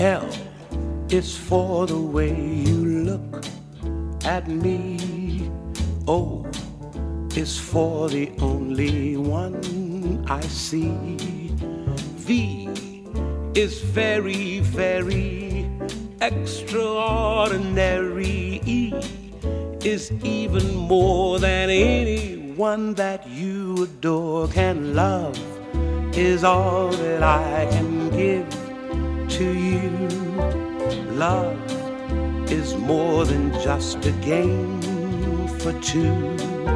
L is for the way you look at me. O is for the only one I see. V is very, very extraordinary. E is even more than anyone that you adore can love, is all that I can give to you. Love is more than just a game for two.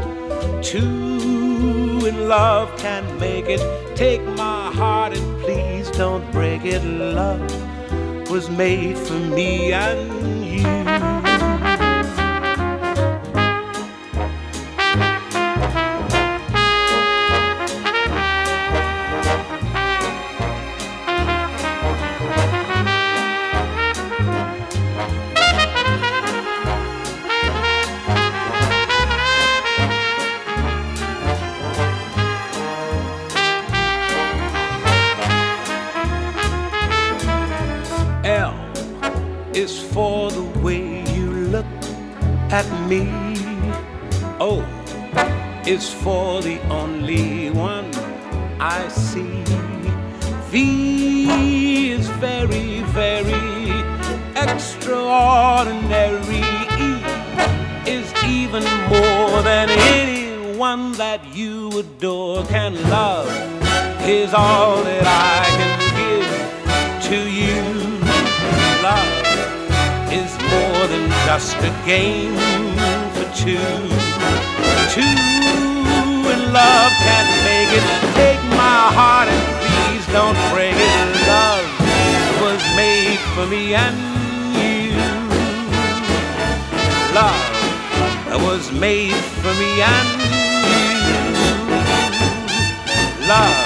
Two in love can make it. Take my heart and please don't break it. Love was made for me and you. L is for the way you look at me. O is for the only one I see. V is very, very extraordinary. E is even more than anyone that you adore can love, is all that I can give to you. Love is more than just a game for two. Two in love can make it. Take my heart and please don't break it. Love was made for me and you. Love was made for me and you. Love